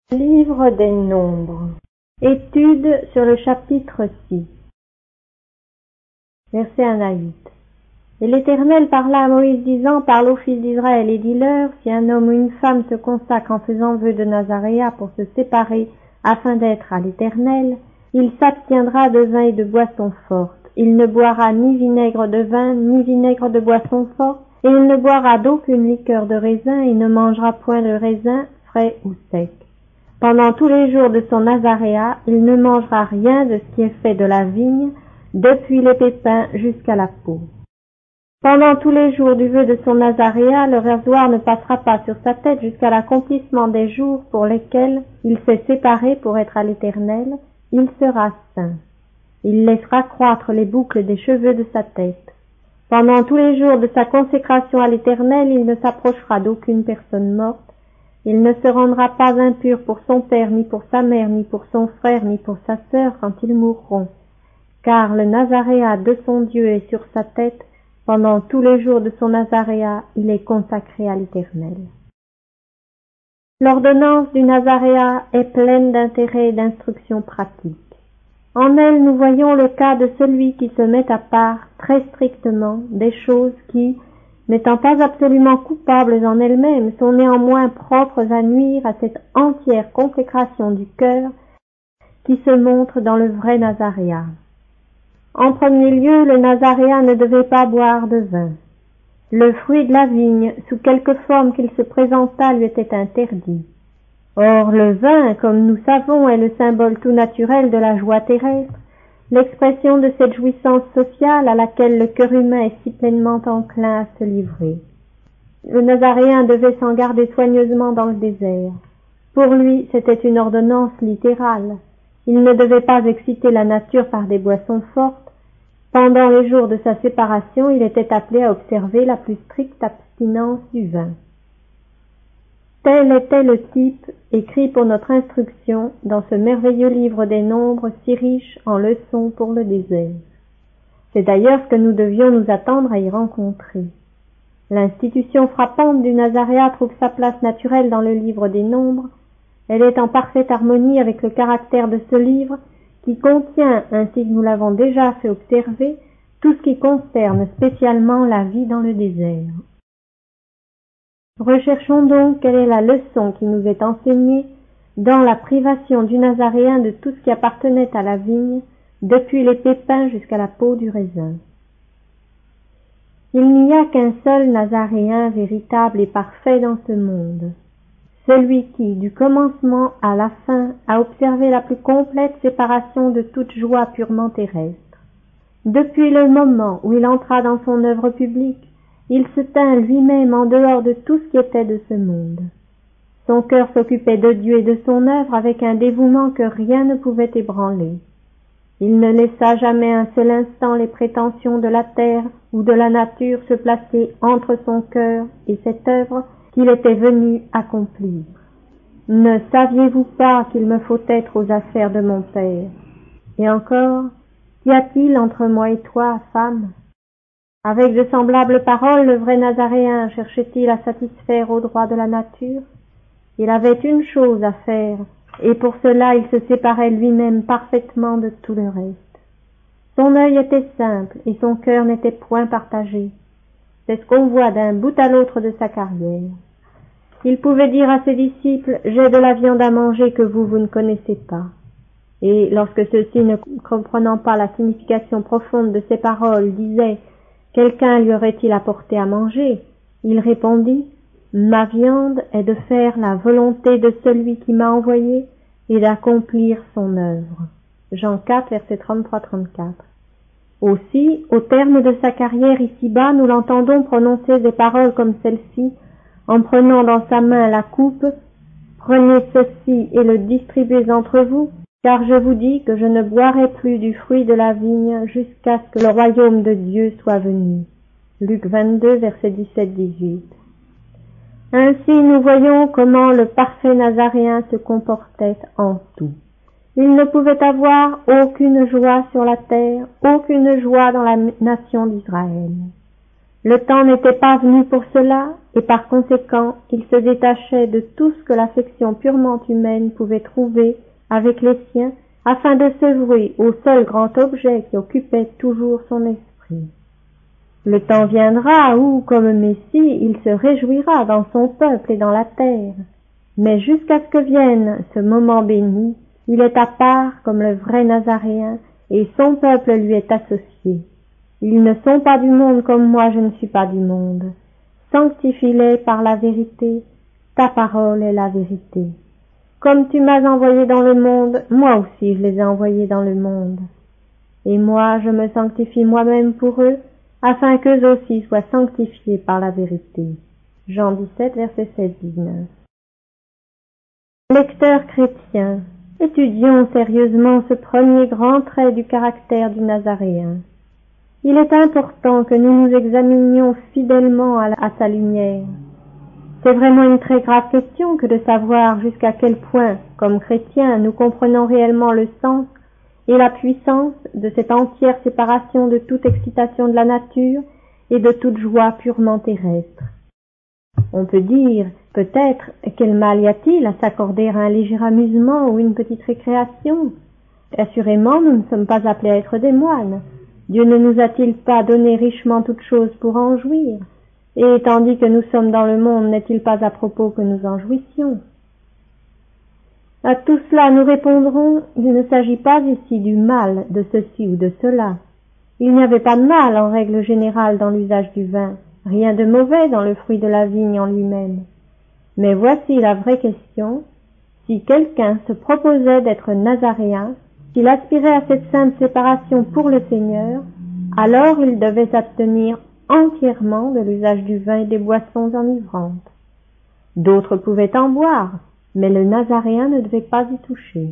Livre des Nombres. Étude sur le chapitre 6. Verset 1 à 8. Et l'Éternel parla à Moïse disant, parle aux fils d'Israël et dis-leur, si un homme ou une femme se consacre en faisant vœu de Nazaréa pour se séparer afin d'être à l'Éternel, il s'abstiendra de vin et de boisson forte. Il ne boira ni vinaigre de vin, ni vinaigre de boisson forte, et il ne boira d'aucune liqueur de raisin, et ne mangera point de raisin frais ou sec. Pendant tous les jours de son Nazaréa, il ne mangera rien de ce qui est fait de la vigne, depuis les pépins jusqu'à la peau. Pendant tous les jours du vœu de son Nazaréa, le rasoir ne passera pas sur sa tête jusqu'à l'accomplissement des jours pour lesquels il s'est séparé pour être à l'Éternel, il sera saint. Il laissera croître les boucles des cheveux de sa tête. Pendant tous les jours de sa consécration à l'Éternel, il ne s'approchera d'aucune personne morte. Il ne se rendra pas impur pour son père, ni pour sa mère, ni pour son frère, ni pour sa sœur quand ils mourront. Car le Nazaréa de son Dieu est sur sa tête, pendant tous les jours de son Nazaréa, il est consacré à l'Éternel. L'ordonnance du Nazaréa est pleine d'intérêt et d'instructions pratiques. En elle, nous voyons le cas de celui qui se met à part très strictement des choses qui, n'étant pas absolument coupables en elles-mêmes, sont néanmoins propres à nuire à cette entière consécration du cœur qui se montre dans le vrai Nazaréa. En premier lieu, le Nazaréen ne devait pas boire de vin. Le fruit de la vigne, sous quelque forme qu'il se présentât, lui était interdit. Or, le vin, comme nous savons, est le symbole tout naturel de la joie terrestre, l'expression de cette jouissance sociale à laquelle le cœur humain est si pleinement enclin à se livrer. Le Nazaréen devait s'en garder soigneusement dans le désert. Pour lui, c'était une ordonnance littérale. Il ne devait pas exciter la nature par des boissons fortes. Pendant les jours de sa séparation, il était appelé à observer la plus stricte abstinence du vin. Tel était le type écrit pour notre instruction dans ce merveilleux livre des Nombres si riche en leçons pour le désert. C'est d'ailleurs ce que nous devions nous attendre à y rencontrer. L'institution frappante du Nazaréa trouve sa place naturelle dans le livre des Nombres. Elle est en parfaite harmonie avec le caractère de ce livre qui contient, ainsi que nous l'avons déjà fait observer, tout ce qui concerne spécialement la vie dans le désert. Recherchons donc quelle est la leçon qui nous est enseignée dans la privation du Nazaréen de tout ce qui appartenait à la vigne, depuis les pépins jusqu'à la peau du raisin. Il n'y a qu'un seul Nazaréen véritable et parfait dans ce monde, celui qui, du commencement à la fin, a observé la plus complète séparation de toute joie purement terrestre. Depuis le moment où il entra dans son œuvre publique, il se tint lui-même en dehors de tout ce qui était de ce monde. Son cœur s'occupait de Dieu et de son œuvre avec un dévouement que rien ne pouvait ébranler. Il ne laissa jamais un seul instant les prétentions de la terre ou de la nature se placer entre son cœur et cette œuvre qu'il était venu accomplir. Ne saviez-vous pas qu'il me faut être aux affaires de mon Père? Et encore, qu'y a-t-il entre moi et toi, femme? Avec de semblables paroles, le vrai Nazaréen cherchait-il à satisfaire aux droits de la nature? Il avait une chose à faire, et pour cela il se séparait lui-même parfaitement de tout le reste. Son œil était simple, et son cœur n'était point partagé. C'est ce qu'on voit d'un bout à l'autre de sa carrière. Il pouvait dire à ses disciples, « J'ai de la viande à manger que vous ne connaissez pas. » Et lorsque ceux-ci, ne comprenant pas la signification profonde de ces paroles, disaient, « Quelqu'un lui aurait-il apporté à manger ?» Il répondit, « Ma viande est de faire la volonté de celui qui m'a envoyé et d'accomplir son œuvre. » Jean 4, versets 33-34. Aussi, au terme de sa carrière ici-bas, nous l'entendons prononcer des paroles comme celle-ci, en prenant dans sa main la coupe, « Prenez ceci et le distribuez entre vous, car je vous dis que je ne boirai plus du fruit de la vigne jusqu'à ce que le royaume de Dieu soit venu. » Luc 22, versets 17-18. Ainsi, nous voyons comment le parfait Nazaréen se comportait en tout. Il ne pouvait avoir aucune joie sur la terre, aucune joie dans la nation d'Israël. Le temps n'était pas venu pour cela, et par conséquent, il se détachait de tout ce que l'affection purement humaine pouvait trouver avec les siens, afin de se vouer au seul grand objet qui occupait toujours son esprit. Le temps viendra où, comme Messie, il se réjouira dans son peuple et dans la terre. Mais jusqu'à ce que vienne ce moment béni, il est à part comme le vrai Nazaréen, et son peuple lui est associé. Ils ne sont pas du monde comme moi je ne suis pas du monde. Sanctifie-les par la vérité, ta parole est la vérité. Comme tu m'as envoyé dans le monde, moi aussi je les ai envoyés dans le monde. Et moi je me sanctifie moi-même pour eux, afin qu'eux aussi soient sanctifiés par la vérité. Jean 17, verset 16-19. Lecteurs chrétiens, étudions sérieusement ce premier grand trait du caractère du Nazaréen. Il est important que nous nous examinions fidèlement à sa lumière. C'est vraiment une très grave question que de savoir jusqu'à quel point, comme chrétiens, nous comprenons réellement le sens et la puissance de cette entière séparation de toute excitation de la nature et de toute joie purement terrestre. On peut dire, peut-être, quel mal y a-t-il à s'accorder un léger amusement ou une petite récréation? Assurément, nous ne sommes pas appelés à être des moines. Dieu ne nous a-t-il pas donné richement toutes choses pour en jouir? Et tandis que nous sommes dans le monde, n'est-il pas à propos que nous en jouissions? À tout cela, nous répondrons, il ne s'agit pas ici du mal de ceci ou de cela. Il n'y avait pas de mal en règle générale dans l'usage du vin, rien de mauvais dans le fruit de la vigne en lui-même. Mais voici la vraie question, si quelqu'un se proposait d'être nazaréen, s'il aspirait à cette sainte séparation pour le Seigneur, alors il devait s'abstenir entièrement de l'usage du vin et des boissons enivrantes. D'autres pouvaient en boire, mais le Nazaréen ne devait pas y toucher.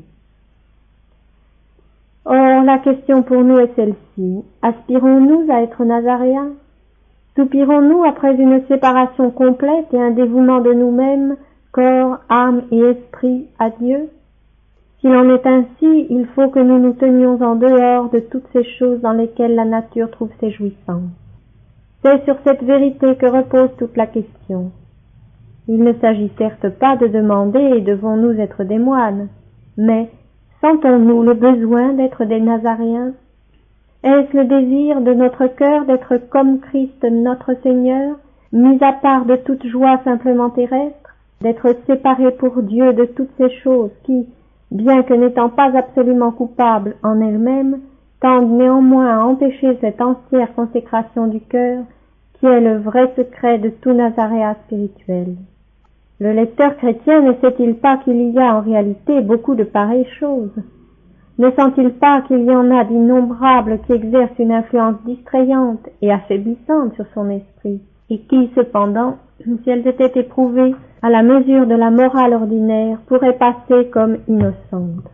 Or, la question pour nous est celle-ci. Aspirons-nous à être Nazaréens? Soupirons-nous après une séparation complète et un dévouement de nous-mêmes, corps, âme et esprit, à Dieu? S'il en est ainsi, il faut que nous nous tenions en dehors de toutes ces choses dans lesquelles la nature trouve ses jouissances. C'est sur cette vérité que repose toute la question. Il ne s'agit certes pas de demander « devons-nous être des moines ?» mais sentons-nous le besoin d'être des Nazaréens? Est-ce le désir de notre cœur d'être comme Christ notre Seigneur, mis à part de toute joie simplement terrestre, d'être séparé pour Dieu de toutes ces choses qui, bien que n'étant pas absolument coupables en elles-mêmes, tendent néanmoins à empêcher cette entière consécration du cœur, qui est le vrai secret de tout Nazaréat spirituel. Le lecteur chrétien ne sait-il pas qu'il y a en réalité beaucoup de pareilles choses? Ne sent-il pas qu'il y en a d'innombrables qui exercent une influence distrayante et affaiblissante sur son esprit, et qui, cependant, si elles étaient éprouvées à la mesure de la morale ordinaire, pourraient passer comme innocentes?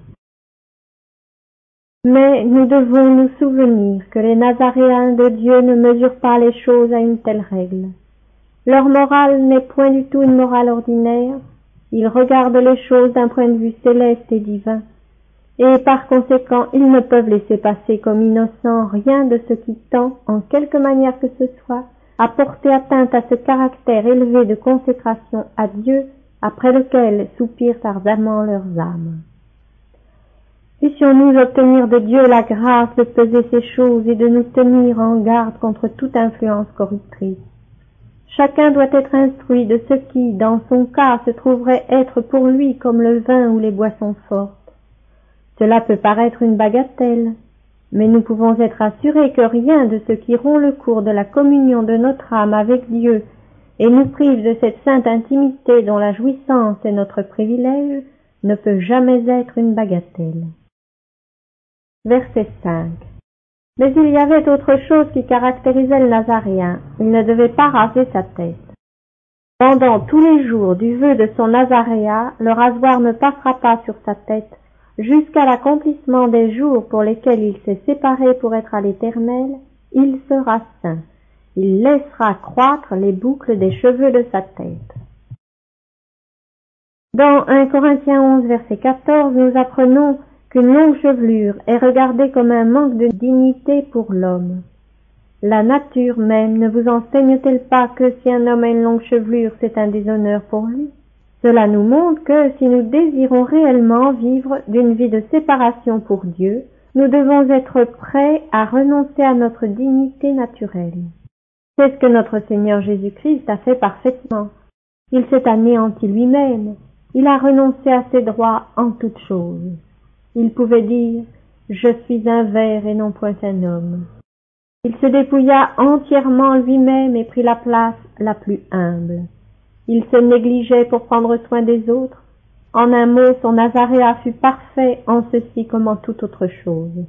Mais nous devons nous souvenir que les Nazaréens de Dieu ne mesurent pas les choses à une telle règle. Leur morale n'est point du tout une morale ordinaire, ils regardent les choses d'un point de vue céleste et divin, et par conséquent ils ne peuvent laisser passer comme innocent rien de ce qui tend, en quelque manière que ce soit, à porter atteinte à ce caractère élevé de consécration à Dieu, après lequel soupirent ardemment leurs âmes. Puissions-nous obtenir de Dieu la grâce de peser ces choses et de nous tenir en garde contre toute influence corruptrice. Chacun doit être instruit de ce qui, dans son cas, se trouverait être pour lui comme le vin ou les boissons fortes. Cela peut paraître une bagatelle, mais nous pouvons être assurés que rien de ce qui rompt le cours de la communion de notre âme avec Dieu et nous prive de cette sainte intimité dont la jouissance est notre privilège ne peut jamais être une bagatelle. Verset 5. Mais il y avait autre chose qui caractérisait le Nazaréen, il ne devait pas raser sa tête. Pendant tous les jours du vœu de son Nazaréat, le rasoir ne passera pas sur sa tête, jusqu'à l'accomplissement des jours pour lesquels il s'est séparé pour être à l'Éternel, il sera saint. Il laissera croître les boucles des cheveux de sa tête. Dans 1 Corinthiens 11, verset 14, nous apprenons qu'une longue chevelure est regardée comme un manque de dignité pour l'homme. La nature même ne vous enseigne-t-elle pas que si un homme a une longue chevelure, c'est un déshonneur pour lui? Cela nous montre que si nous désirons réellement vivre d'une vie de séparation pour Dieu, nous devons être prêts à renoncer à notre dignité naturelle. C'est ce que notre Seigneur Jésus-Christ a fait parfaitement. Il s'est anéanti lui-même. Il a renoncé à ses droits en toutes choses. Il pouvait dire « Je suis un ver et non point un homme ». Il se dépouilla entièrement lui-même et prit la place la plus humble. Il se négligeait pour prendre soin des autres. En un mot, son Nazaréat fut parfait en ceci comme en toute autre chose.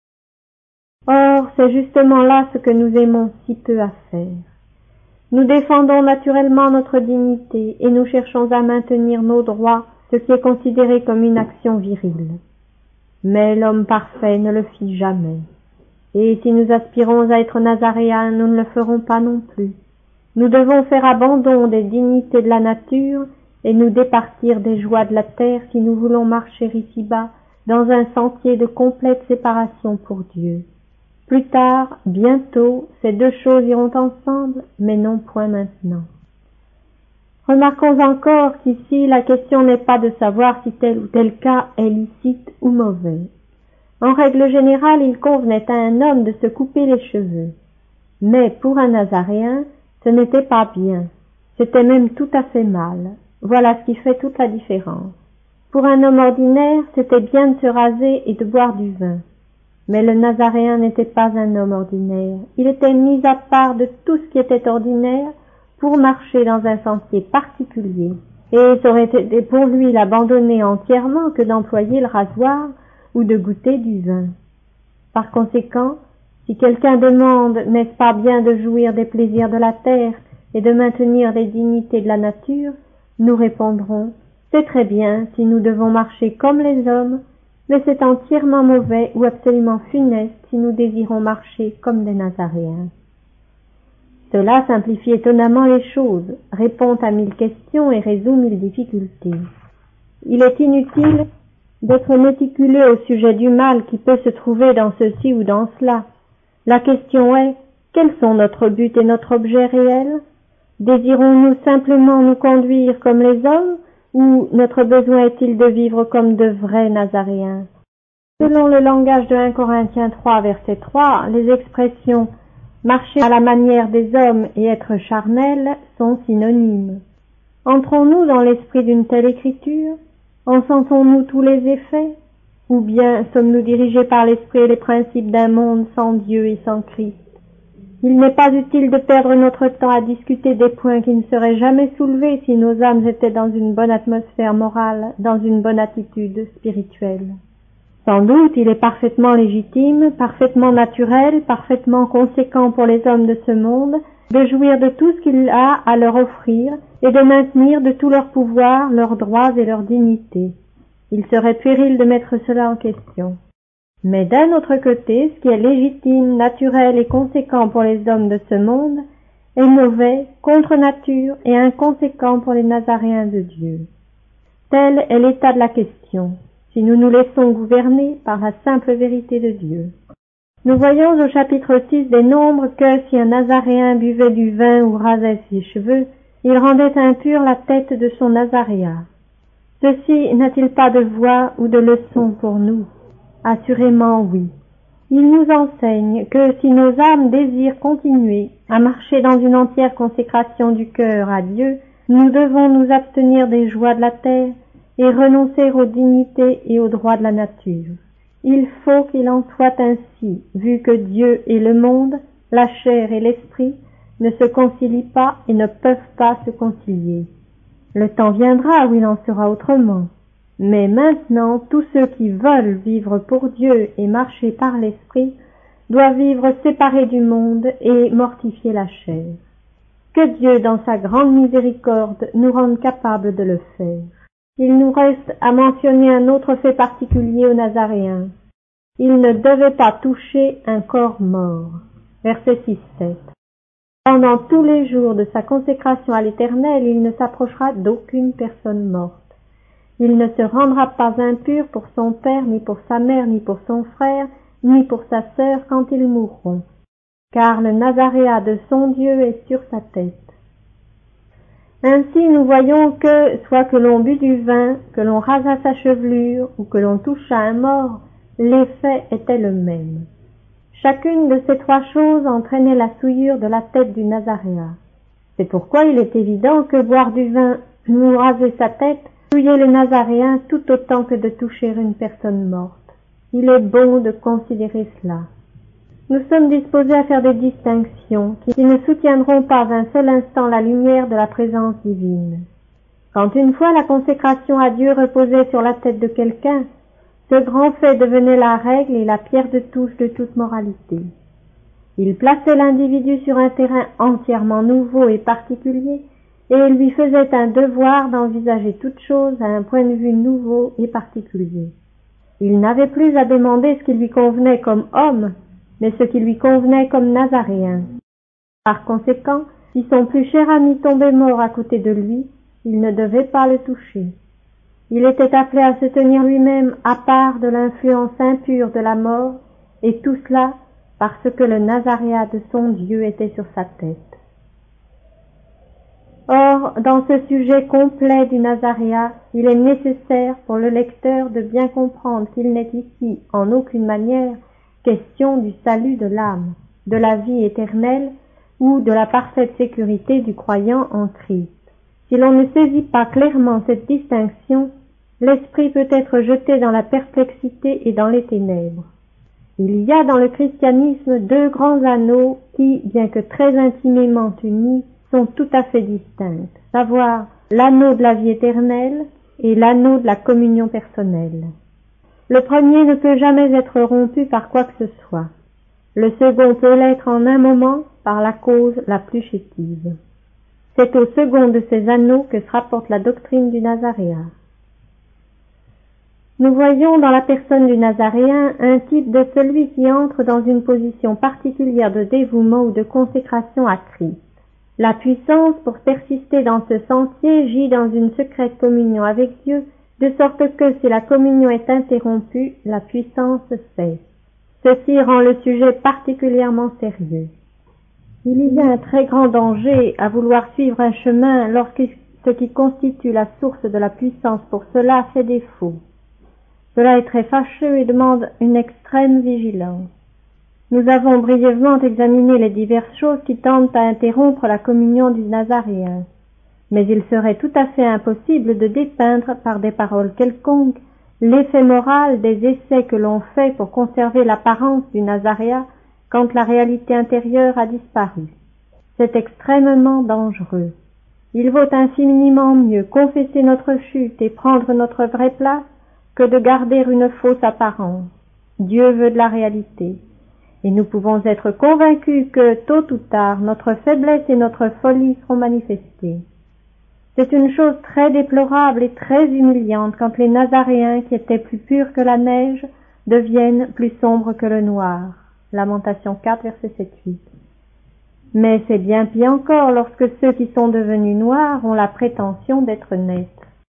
Or, c'est justement là ce que nous aimons si peu à faire. Nous défendons naturellement notre dignité et nous cherchons à maintenir nos droits, ce qui est considéré comme une action virile. Mais l'homme parfait ne le fit jamais. Et si nous aspirons à être nazaréens, nous ne le ferons pas non plus. Nous devons faire abandon des dignités de la nature et nous départir des joies de la terre si nous voulons marcher ici-bas dans un sentier de complète séparation pour Dieu. Plus tard, bientôt, ces deux choses iront ensemble, mais non point maintenant. Remarquons encore qu'ici, la question n'est pas de savoir si tel ou tel cas est licite ou mauvais. En règle générale, il convenait à un homme de se couper les cheveux. Mais pour un nazaréen, ce n'était pas bien. C'était même tout à fait mal. Voilà ce qui fait toute la différence. Pour un homme ordinaire, c'était bien de se raser et de boire du vin. Mais le nazaréen n'était pas un homme ordinaire. Il était mis à part de tout ce qui était ordinaire pour marcher dans un sentier particulier. Et ça aurait été pour lui l'abandonner entièrement que d'employer le rasoir ou de goûter du vin. Par conséquent, si quelqu'un demande « n'est-ce pas bien de jouir des plaisirs de la terre et de maintenir les dignités de la nature ?» nous répondrons « c'est très bien si nous devons marcher comme les hommes, mais c'est entièrement mauvais ou absolument funeste si nous désirons marcher comme des Nazaréens. » Cela simplifie étonnamment les choses, répond à 1000 questions et résout 1000 difficultés. Il est inutile d'être méticuleux au sujet du mal qui peut se trouver dans ceci ou dans cela. La question est, quels sont notre but et notre objet réel? Désirons-nous simplement nous conduire comme les hommes, ou notre besoin est-il de vivre comme de vrais Nazaréens? Selon le langage de 1 Corinthiens 3, verset 3, les expressions « marcher à la manière des hommes » et « être charnel » sont synonymes. Entrons-nous dans l'esprit d'une telle écriture? En sentons-nous tous les effets? Ou bien sommes-nous dirigés par l'esprit et les principes d'un monde sans Dieu et sans Christ? Il n'est pas utile de perdre notre temps à discuter des points qui ne seraient jamais soulevés si nos âmes étaient dans une bonne atmosphère morale, dans une bonne attitude spirituelle. Sans doute, il est parfaitement légitime, parfaitement naturel, parfaitement conséquent pour les hommes de ce monde de jouir de tout ce qu'il a à leur offrir et de maintenir de tout leur pouvoir, leurs droits et leur dignité. Il serait péril de mettre cela en question. Mais d'un autre côté, ce qui est légitime, naturel et conséquent pour les hommes de ce monde est mauvais, contre nature et inconséquent pour les Nazaréens de Dieu. Tel est l'état de la question, si nous nous laissons gouverner par la simple vérité de Dieu. Nous voyons au chapitre 6 des Nombres que si un Nazaréen buvait du vin ou rasait ses cheveux, il rendait impure la tête de son Nazaréat. Ceci n'a-t-il pas de voix ou de leçon pour nous? Assurément oui. Il nous enseigne que si nos âmes désirent continuer à marcher dans une entière consécration du cœur à Dieu, nous devons nous abstenir des joies de la terre et renoncer aux dignités et aux droits de la nature. Il faut qu'il en soit ainsi, vu que Dieu et le monde, la chair et l'esprit, ne se concilient pas et ne peuvent pas se concilier. Le temps viendra où il en sera autrement. Mais maintenant, tous ceux qui veulent vivre pour Dieu et marcher par l'esprit doivent vivre séparés du monde et mortifier la chair. Que Dieu, dans sa grande miséricorde, nous rende capables de le faire. Il nous reste à mentionner un autre fait particulier aux Nazaréens. Il ne devait pas toucher un corps mort. Verset 6-7. Pendant tous les jours de sa consécration à l'Éternel, il ne s'approchera d'aucune personne morte. Il ne se rendra pas impur pour son père, ni pour sa mère, ni pour son frère, ni pour sa sœur quand ils mourront. car le nazaréat de son Dieu est sur sa tête. Ainsi nous voyons que, soit que l'on bût du vin, que l'on rasât sa chevelure, ou que l'on touchât un mort, l'effet était le même. Chacune de ces trois choses entraînait la souillure de la tête du nazaréen. C'est pourquoi il est évident que boire du vin ou raser sa tête souillait le nazaréen tout autant que de toucher une personne morte. Il est bon de considérer cela. Nous sommes disposés à faire des distinctions qui ne soutiendront pas un seul instant la lumière de la présence divine. Quand une fois la consécration à Dieu reposait sur la tête de quelqu'un, ce grand fait devenait la règle et la pierre de touche de toute moralité. Il plaçait l'individu sur un terrain entièrement nouveau et particulier, et lui faisait un devoir d'envisager toute chose à un point de vue nouveau et particulier. Il n'avait plus à demander ce qui lui convenait comme homme, mais ce qui lui convenait comme nazaréen. Par conséquent, si son plus cher ami tombait mort à côté de lui, il ne devait pas le toucher. Il était appelé à se tenir lui-même à part de l'influence impure de la mort, et tout cela parce que le nazaréat de son Dieu était sur sa tête. Or, dans ce sujet complet du nazaréat, il est nécessaire pour le lecteur de bien comprendre qu'il n'est ici en aucune manière question du salut de l'âme, de la vie éternelle ou de la parfaite sécurité du croyant en Christ. Si l'on ne saisit pas clairement cette distinction, l'esprit peut être jeté dans la perplexité et dans les ténèbres. Il y a dans le christianisme deux grands anneaux qui, bien que très intimement unis, sont tout à fait distincts, savoir l'anneau de la vie éternelle et l'anneau de la communion personnelle. Le premier ne peut jamais être rompu par quoi que ce soit. Le second peut l'être en un moment par la cause la plus chétive. C'est au second de ces anneaux que se rapporte la doctrine du nazaréat. Nous voyons dans la personne du nazaréen un type de celui qui entre dans une position particulière de dévouement ou de consécration à Christ. La puissance pour persister dans ce sentier gît dans une secrète communion avec Dieu, de sorte que si la communion est interrompue, la puissance cesse. Ceci rend le sujet particulièrement sérieux. Il y a un très grand danger à vouloir suivre un chemin lorsque ce qui constitue la source de la puissance pour cela fait défaut. Cela est très fâcheux et demande une extrême vigilance. Nous avons brièvement examiné les diverses choses qui tendent à interrompre la communion du nazaréen. Mais il serait tout à fait impossible de dépeindre par des paroles quelconques l'effet moral des essais que l'on fait pour conserver l'apparence du nazaréat quand la réalité intérieure a disparu. C'est extrêmement dangereux. Il vaut infiniment mieux confesser notre chute et prendre notre vraie place que de garder une fausse apparence. Dieu veut de la réalité. Et nous pouvons être convaincus que, tôt ou tard, notre faiblesse et notre folie seront manifestées. C'est une chose très déplorable et très humiliante quand les Nazaréens, qui étaient plus purs que la neige, deviennent plus sombres que le noir. Lamentation 4, verset 7-8. Mais c'est bien pire encore lorsque ceux qui sont devenus noirs ont la prétention d'être nets.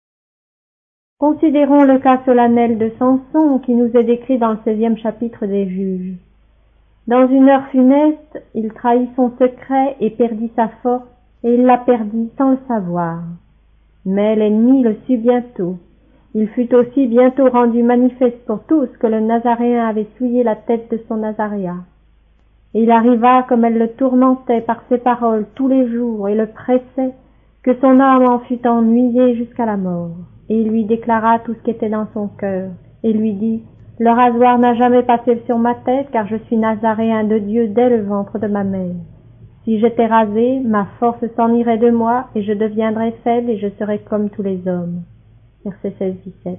Considérons le cas solennel de Samson qui nous est décrit dans le 16e chapitre des Juges. Dans une heure funeste, il trahit son secret et perdit sa force, et il la perdit sans le savoir. Mais l'ennemi le sut bientôt. Il fut aussi bientôt rendu manifeste pour tous que le Nazaréen avait souillé la tête de son nazaréat. Et il arriva, comme elle le tourmentait par ses paroles tous les jours et le pressait, que son âme en fut ennuyée jusqu'à la mort. Et il lui déclara tout ce qui était dans son cœur, et lui dit: « Le rasoir n'a jamais passé sur ma tête, car je suis Nazaréen de Dieu dès le ventre de ma mère. Si j'étais rasé, ma force s'en irait de moi, et je deviendrais faible, et je serais comme tous les hommes. » Verset 16-17.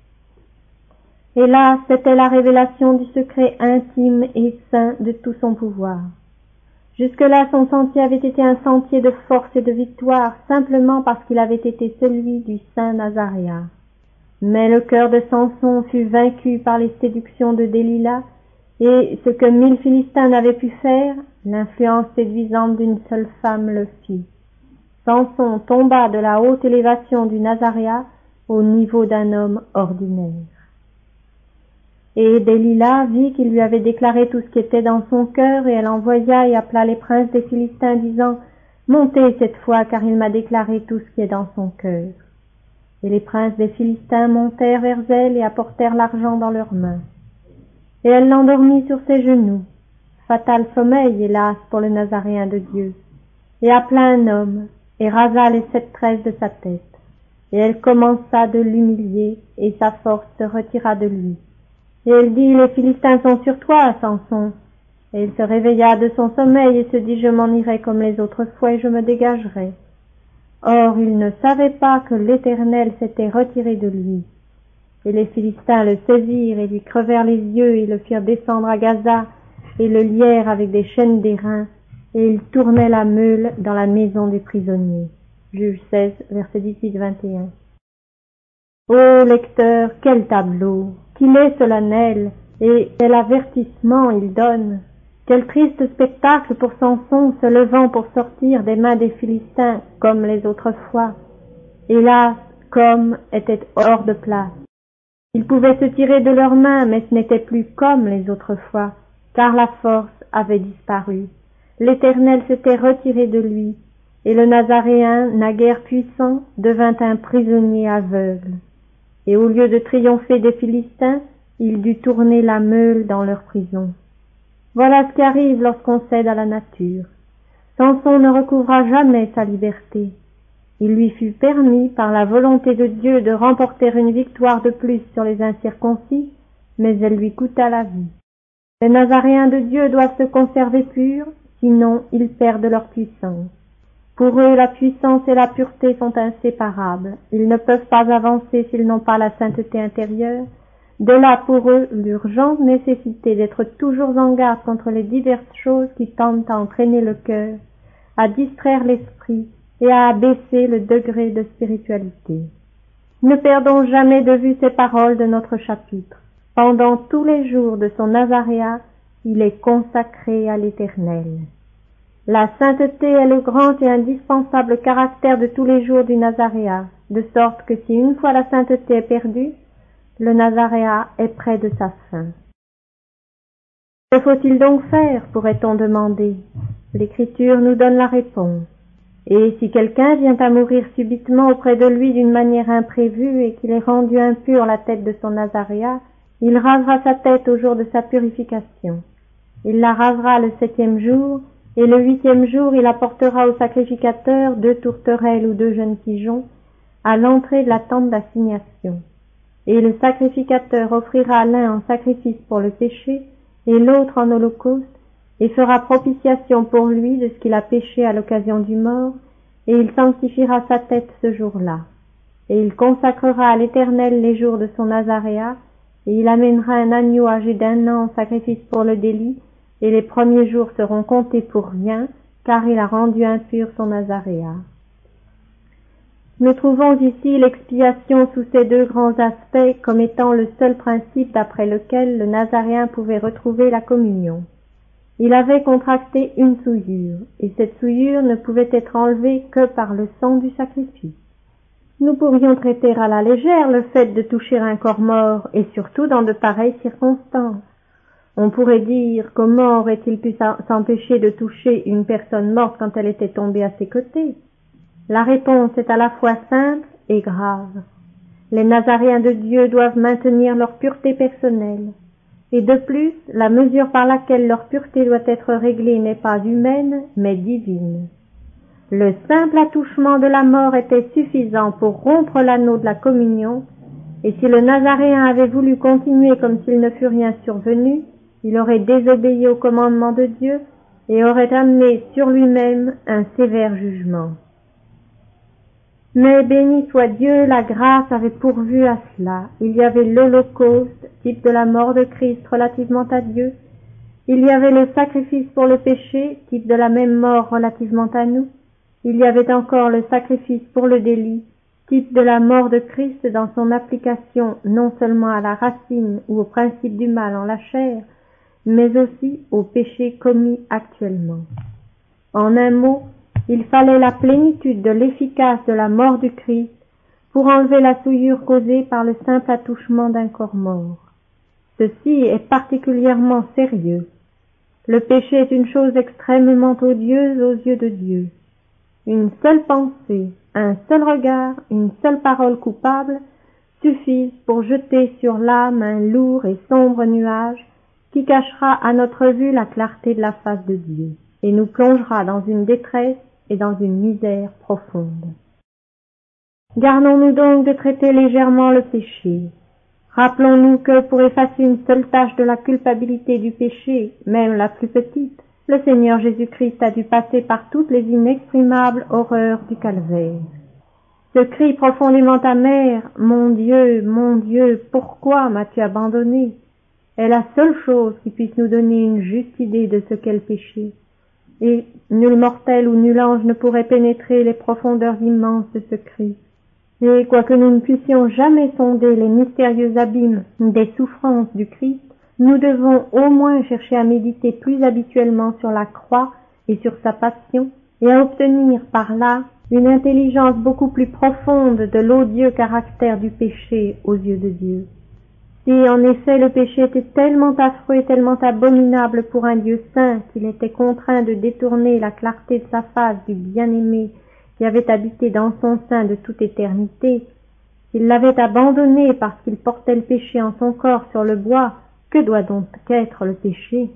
Et là, c'était la révélation du secret intime et saint de tout son pouvoir. Jusque-là, son sentier avait été un sentier de force et de victoire, simplement parce qu'il avait été celui du saint Nazaréen. Mais le cœur de Samson fut vaincu par les séductions de Delilah, et ce que 1000 Philistins n'avaient pu faire, l'influence séduisante d'une seule femme le fit. Samson tomba de la haute élévation du Nazaréat au niveau d'un homme ordinaire. Et Délila vit qu'il lui avait déclaré tout ce qui était dans son cœur, et elle envoya et appela les princes des Philistins, disant « Montez cette fois, car il m'a déclaré tout ce qui est dans son cœur. » Et les princes des Philistins montèrent vers elle et apportèrent l'argent dans leurs mains. Et elle l'endormit sur ses genoux. Fatal sommeil, hélas, pour le Nazaréen de Dieu. Et appela un homme, et rasa les 7 tresses de sa tête. Et elle commença de l'humilier, et sa force se retira de lui. Et elle dit, les Philistins sont sur toi, Samson. Et il se réveilla de son sommeil et se dit, je m'en irai comme les autres fois et je me dégagerai. Or, il ne savait pas que l'Éternel s'était retiré de lui. Et les Philistins le saisirent et lui crevèrent les yeux et le firent descendre à Gaza et le lièrent avec des chaînes d'airain et il tournait la meule dans la maison des prisonniers. Juge 16, verset 18-21. Ô lecteur, quel tableau, qu'il est solennel, et quel avertissement il donne. Quel triste spectacle pour Samson se levant pour sortir des mains des Philistins comme les autres fois. Hélas, comme était hors de place. Ils pouvaient se tirer de leurs mains, mais ce n'était plus comme les autres fois, car la force avait disparu. L'Éternel s'était retiré de lui, et le Nazaréen, naguère puissant, devint un prisonnier aveugle. Et au lieu de triompher des Philistins, il dut tourner la meule dans leur prison. Voilà ce qui arrive lorsqu'on cède à la nature. Samson ne recouvra jamais sa liberté. Il lui fut permis par la volonté de Dieu de remporter une victoire de plus sur les incirconcis, mais elle lui coûta la vie. Les Nazaréens de Dieu doivent se conserver purs, sinon ils perdent leur puissance. Pour eux, la puissance et la pureté sont inséparables. Ils ne peuvent pas avancer s'ils n'ont pas la sainteté intérieure. De là pour eux l'urgente nécessité d'être toujours en garde contre les diverses choses qui tendent à entraîner le cœur, à distraire l'esprit et à abaisser le degré de spiritualité. Ne perdons jamais de vue ces paroles de notre chapitre. Pendant tous les jours de son nazaréat, il est consacré à l'Éternel. La sainteté est le grand et indispensable caractère de tous les jours du nazaréat, de sorte que si une fois la sainteté est perdue, le nazaréat est près de sa fin. Que faut-il donc faire, pourrait-on demander? L'Écriture nous donne la réponse. Et si quelqu'un vient à mourir subitement auprès de lui d'une manière imprévue et qu'il ait rendu impur la tête de son nazaréat, il rasera sa tête au jour de sa purification. Il la rasera le 7e jour, et le 8e jour il apportera au sacrificateur 2 tourterelles ou 2 jeunes pigeons à l'entrée de la tente d'assignation. Et le sacrificateur offrira l'un en sacrifice pour le péché et l'autre en holocauste, et fera propitiation pour lui de ce qu'il a péché à l'occasion du mort, et il sanctifiera sa tête ce jour-là. Et il consacrera à l'Éternel les jours de son nazaréat, et il amènera un agneau âgé d'1 an en sacrifice pour le délit, et les premiers jours seront comptés pour rien, car il a rendu impur son nazaréat. Nous trouvons ici l'expiation sous ces 2 grands aspects comme étant le seul principe d'après lequel le nazaréen pouvait retrouver la communion. Il avait contracté une souillure, et cette souillure ne pouvait être enlevée que par le sang du sacrifice. Nous pourrions traiter à la légère le fait de toucher un corps mort, et surtout dans de pareilles circonstances. On pourrait dire comment aurait-il pu s'empêcher de toucher une personne morte quand elle était tombée à ses côtés? La réponse est à la fois simple et grave. Les Nazaréens de Dieu doivent maintenir leur pureté personnelle. Et de plus, la mesure par laquelle leur pureté doit être réglée n'est pas humaine, mais divine. Le simple attouchement de la mort était suffisant pour rompre l'anneau de la communion, et si le Nazaréen avait voulu continuer comme s'il ne fût rien survenu, il aurait désobéi au commandement de Dieu et aurait amené sur lui-même un sévère jugement. Mais béni soit Dieu, la grâce avait pourvu à cela. Il y avait l'Holocauste, type de la mort de Christ relativement à Dieu. Il y avait le sacrifice pour le péché, type de la même mort relativement à nous. Il y avait encore le sacrifice pour le délit, type de la mort de Christ dans son application non seulement à la racine ou au principe du mal en la chair, mais aussi au péché commis actuellement. En un mot, il fallait la plénitude de l'efficace de la mort du Christ pour enlever la souillure causée par le simple attouchement d'un corps mort. Ceci est particulièrement sérieux. Le péché est une chose extrêmement odieuse aux yeux de Dieu. Une seule pensée, un seul regard, une seule parole coupable suffisent pour jeter sur l'âme un lourd et sombre nuage qui cachera à notre vue la clarté de la face de Dieu et nous plongera dans une détresse et dans une misère profonde. Gardons-nous donc de traiter légèrement le péché. Rappelons-nous que pour effacer une seule tache de la culpabilité du péché, même la plus petite, le Seigneur Jésus-Christ a dû passer par toutes les inexprimables horreurs du calvaire. Ce cri profondément amer, « Mon Dieu, pourquoi m'as-tu abandonné ?» est la seule chose qui puisse nous donner une juste idée de ce qu'est le péché. Et nul mortel ou nul ange ne pourrait pénétrer les profondeurs immenses de ce cri. Et quoique nous ne puissions jamais sonder les mystérieux abîmes des souffrances du Christ, nous devons au moins chercher à méditer plus habituellement sur la croix et sur sa passion, et à obtenir par là une intelligence beaucoup plus profonde de l'odieux caractère du péché aux yeux de Dieu. Si en effet le péché était tellement affreux et tellement abominable pour un Dieu saint qu'il était contraint de détourner la clarté de sa face du bien-aimé qui avait habité dans son sein de toute éternité, s'il l'avait abandonné parce qu'il portait le péché en son corps sur le bois, que doit donc être le péché?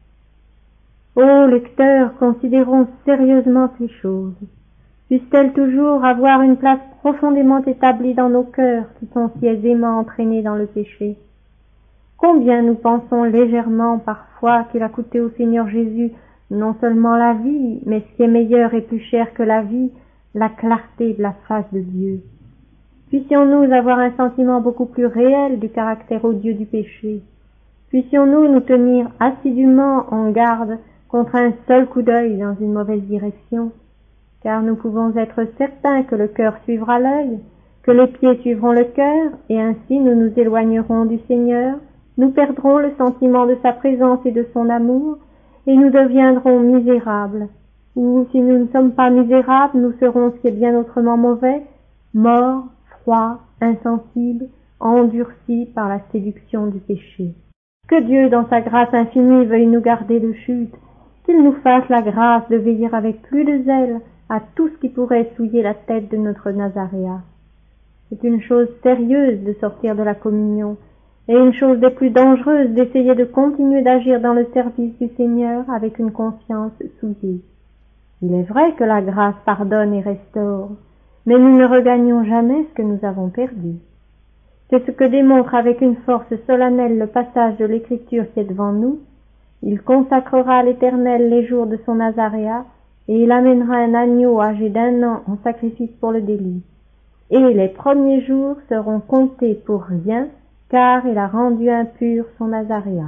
Ô lecteurs, considérons sérieusement ces choses. Puissent-elles toujours avoir une place profondément établie dans nos cœurs qui sont si aisément entraînés dans le péché? Combien nous pensons légèrement parfois qu'il a coûté au Seigneur Jésus non seulement la vie, mais ce qui est meilleur et plus cher que la vie, la clarté de la face de Dieu. Puissions-nous avoir un sentiment beaucoup plus réel du caractère odieux du péché. Puissions-nous nous tenir assidûment en garde contre un seul coup d'œil dans une mauvaise direction, car nous pouvons être certains que le cœur suivra l'œil, que les pieds suivront le cœur, et ainsi nous nous éloignerons du Seigneur, nous perdrons le sentiment de sa présence et de son amour, et nous deviendrons misérables. Ou si nous ne sommes pas misérables, nous serons ce qui est bien autrement mauvais, morts, froids, insensibles, endurcis par la séduction du péché. Que Dieu, dans sa grâce infinie, veuille nous garder de chute, qu'il nous fasse la grâce de veiller avec plus de zèle à tout ce qui pourrait souiller la tête de notre Nazaréa. C'est une chose sérieuse de sortir de la communion, et une chose des plus dangereuses d'essayer de continuer d'agir dans le service du Seigneur avec une conscience souillée. Il est vrai que la grâce pardonne et restaure, mais nous ne regagnons jamais ce que nous avons perdu. C'est ce que démontre avec une force solennelle le passage de l'Écriture qui est devant nous. Il consacrera à l'Éternel les jours de son Nazaréa, et il amènera un agneau âgé d'1 an en sacrifice pour le délit. Et les premiers jours seront comptés pour rien, car il a rendu impur son Nazaréa.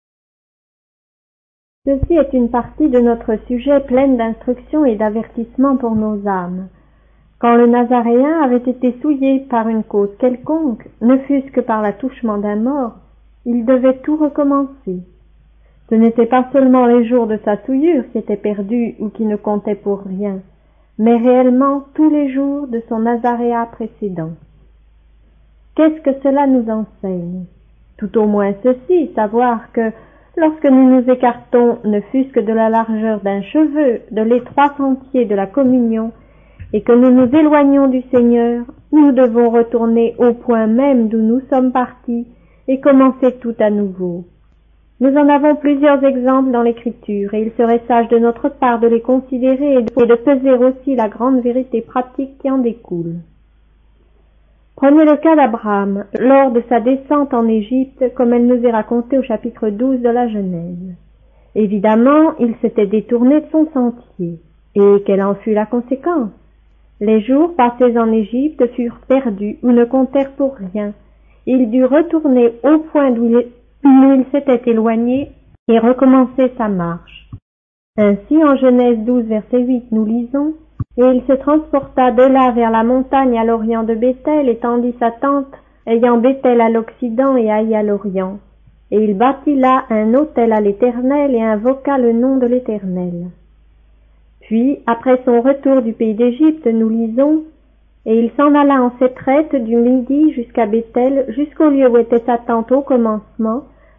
Ceci est une partie de notre sujet pleine d'instructions et d'avertissements pour nos âmes. Quand le Nazaréen avait été souillé par une cause quelconque, ne fût-ce que par l'attouchement d'un mort, il devait tout recommencer. Ce n'étaient pas seulement les jours de sa souillure qui étaient perdus ou qui ne comptaient pour rien, mais réellement tous les jours de son Nazaréa précédent. Qu'est-ce que cela nous enseigne? Tout au moins ceci, savoir que lorsque nous nous écartons ne fût-ce que de la largeur d'un cheveu de l'étroit sentier de la communion, et que nous nous éloignons du Seigneur, nous devons retourner au point même d'où nous sommes partis et commencer tout à nouveau. Nous en avons plusieurs exemples dans l'Écriture, et il serait sage de notre part de les considérer et de peser aussi la grande vérité pratique qui en découle. Prenez le cas d'Abraham, lors de sa descente en Égypte, comme elle nous est racontée au chapitre 12 de la Genèse. Évidemment, il s'était détourné de son sentier. Et quelle en fut la conséquence? Les jours passés en Égypte furent perdus ou ne comptèrent pour rien. Il dut retourner au point d'où il s'était éloigné et recommencer sa marche. Ainsi, en Genèse 12, verset 8, nous lisons « Et il se transporta de là vers la montagne à l'orient de Béthel, et tendit sa tente, ayant Béthel à l'occident et Haï à l'orient. Et il bâtit là un autel à l'Éternel, et invoqua le nom de l'Éternel. » Puis, après son retour du pays d'Égypte, nous lisons « Et il s'en alla en cette traite du midi jusqu'à Béthel, jusqu'au lieu où était sa tente au commencement,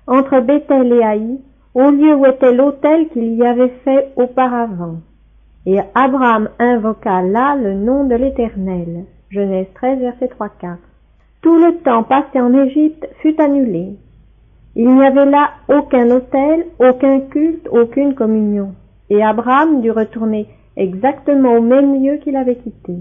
entre Béthel et Haï, au lieu où était l'autel qu'il y avait fait auparavant. Et Abraham invoqua là le nom de l'Éternel. Genèse 13, verset 3-4. Tout le temps passé en Égypte fut annulé. Il n'y avait là aucun autel, aucun culte, aucune communion. Et Abraham dut retourner exactement au même lieu qu'il avait quitté.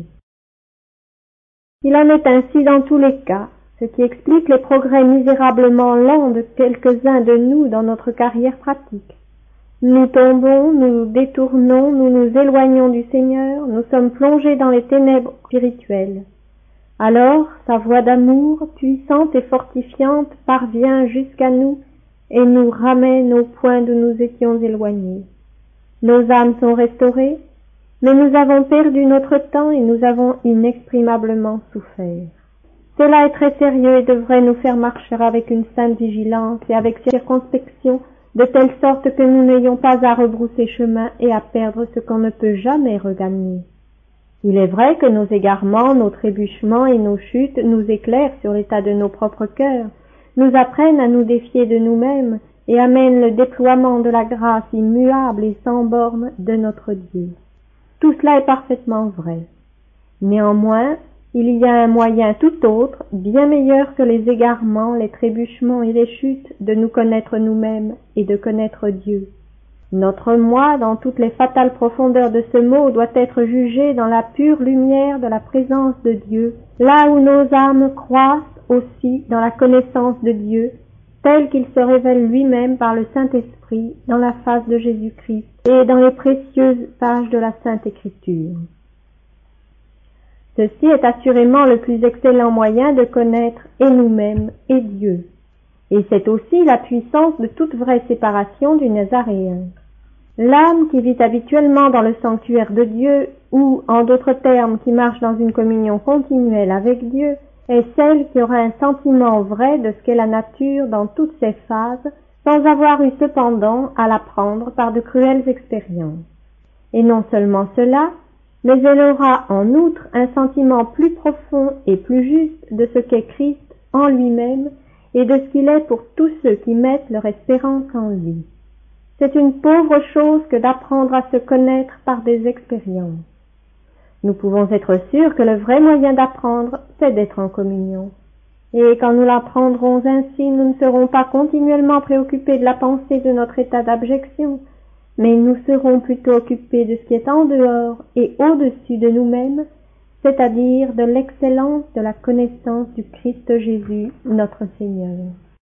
Il en est ainsi dans tous les cas, ce qui explique les progrès misérablement lents de quelques-uns de nous dans notre carrière pratique. Nous tombons, nous nous détournons, nous nous éloignons du Seigneur, nous sommes plongés dans les ténèbres spirituelles. Alors, sa voix d'amour, puissante et fortifiante, parvient jusqu'à nous et nous ramène au point d'où nous étions éloignés. Nos âmes sont restaurées, mais nous avons perdu notre temps et nous avons inexprimablement souffert. Cela est très sérieux et devrait nous faire marcher avec une sainte vigilance et avec circonspection, de telle sorte que nous n'ayons pas à rebrousser chemin et à perdre ce qu'on ne peut jamais regagner. Il est vrai que nos égarements, nos trébuchements et nos chutes nous éclairent sur l'état de nos propres cœurs, nous apprennent à nous défier de nous-mêmes et amènent le déploiement de la grâce immuable et sans borne de notre Dieu. Tout cela est parfaitement vrai. Néanmoins, il y a un moyen tout autre, bien meilleur que les égarements, les trébuchements et les chutes, de nous connaître nous-mêmes et de connaître Dieu. Notre moi, dans toutes les fatales profondeurs de ce mot, doit être jugé dans la pure lumière de la présence de Dieu, là où nos âmes croissent aussi dans la connaissance de Dieu, tel qu'il se révèle lui-même par le Saint-Esprit dans la face de Jésus-Christ et dans les précieuses pages de la Sainte Écriture. Ceci est assurément le plus excellent moyen de connaître et nous-mêmes et Dieu. Et c'est aussi la puissance de toute vraie séparation du Nazaréen. L'âme qui vit habituellement dans le sanctuaire de Dieu, ou, en d'autres termes, qui marche dans une communion continuelle avec Dieu, est celle qui aura un sentiment vrai de ce qu'est la nature dans toutes ses phases, sans avoir eu cependant à l'apprendre par de cruelles expériences. Et non seulement cela, mais elle aura en outre un sentiment plus profond et plus juste de ce qu'est Christ en lui-même et de ce qu'il est pour tous ceux qui mettent leur espérance en lui. C'est une pauvre chose que d'apprendre à se connaître par des expériences. Nous pouvons être sûrs que le vrai moyen d'apprendre, c'est d'être en communion. Et quand nous l'apprendrons ainsi, nous ne serons pas continuellement préoccupés de la pensée de notre état d'abjection, mais nous serons plutôt occupés de ce qui est en dehors et au-dessus de nous-mêmes, c'est-à-dire de l'excellence de la connaissance du Christ Jésus, notre Seigneur.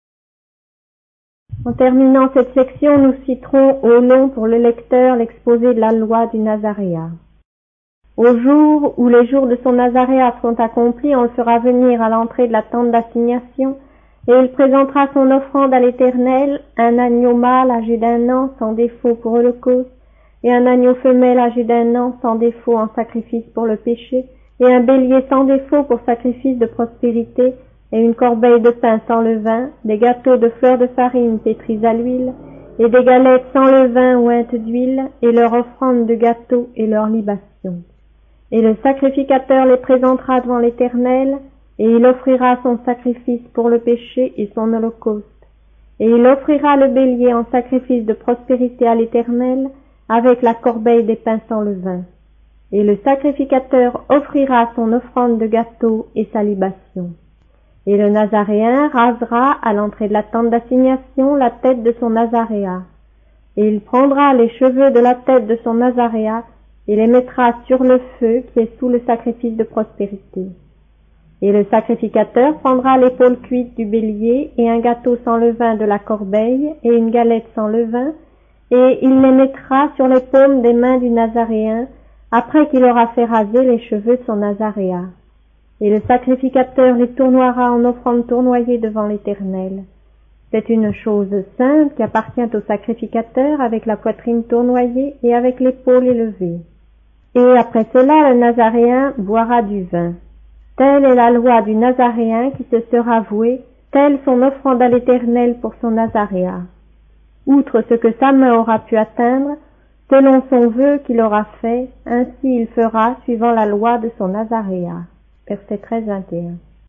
En terminant cette section, nous citerons au long pour le lecteur l'exposé de la loi du Nazaréat. Au jour où les jours de son Nazaréat seront accomplis, on le fera venir à l'entrée de la tente d'assignation, et il présentera son offrande à l'Éternel, un agneau mâle âgé d'1 an sans défaut pour holocauste, et un agneau femelle âgé d'1 an sans défaut en sacrifice pour le péché, et un bélier sans défaut pour sacrifice de prospérité, et une corbeille de pain sans levain, des gâteaux de fleurs de farine pétris à l'huile, et des galettes sans levain ointes d'huile, et leur offrande de gâteaux et leur libation. Et le sacrificateur les présentera devant l'Éternel, et il offrira son sacrifice pour le péché et son holocauste. Et il offrira le bélier en sacrifice de prospérité à l'Éternel, avec la corbeille des pains sans levain. Et le sacrificateur offrira son offrande de gâteau et sa libation. Et le Nazaréen rasera à l'entrée de la tente d'assignation la tête de son Nazaréat. Et il prendra les cheveux de la tête de son Nazaréat et les mettra sur le feu qui est sous le sacrifice de prospérité. Et le sacrificateur prendra l'épaule cuite du bélier et un gâteau sans levain de la corbeille et une galette sans levain, et il les mettra sur les paumes des mains du Nazaréen, après qu'il aura fait raser les cheveux de son Nazaréat. Et le sacrificateur les tournoiera en offrande tournoyée devant l'Éternel. C'est une chose sainte qui appartient au sacrificateur avec la poitrine tournoyée et avec l'épaule élevée. Et après cela, le Nazaréen boira du vin. Telle est la loi du Nazaréen qui se sera voué, telle son offrande à l'Éternel pour son Nazaréat. Outre ce que sa main aura pu atteindre, selon son vœu qu'il aura fait, ainsi il fera suivant la loi de son Nazaréat. Verset 13-21.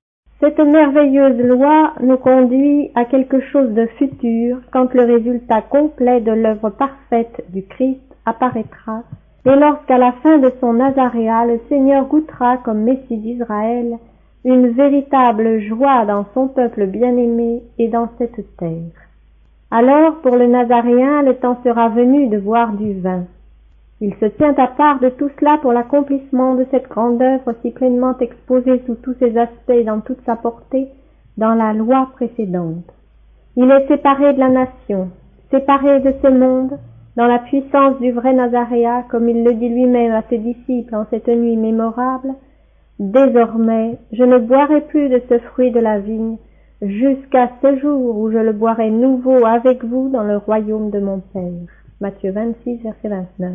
Cette merveilleuse loi nous conduit à quelque chose de futur quand le résultat complet de l'œuvre parfaite du Christ apparaîtra, et lorsqu'à la fin de son Nazaréat, le Seigneur goûtera comme Messie d'Israël une véritable joie dans son peuple bien-aimé et dans cette terre. Alors, pour le Nazaréen, le temps sera venu de boire du vin. Il se tient à part de tout cela pour l'accomplissement de cette grande œuvre si pleinement exposée sous tous ses aspects et dans toute sa portée dans la loi précédente. Il est séparé de la nation, séparé de ce monde, dans la puissance du vrai Nazaréen, comme il le dit lui-même à ses disciples en cette nuit mémorable. Désormais, je ne boirai plus de ce fruit de la vigne, jusqu'à ce jour où je le boirai nouveau avec vous dans le royaume de mon Père. Matthieu 26, verset 29.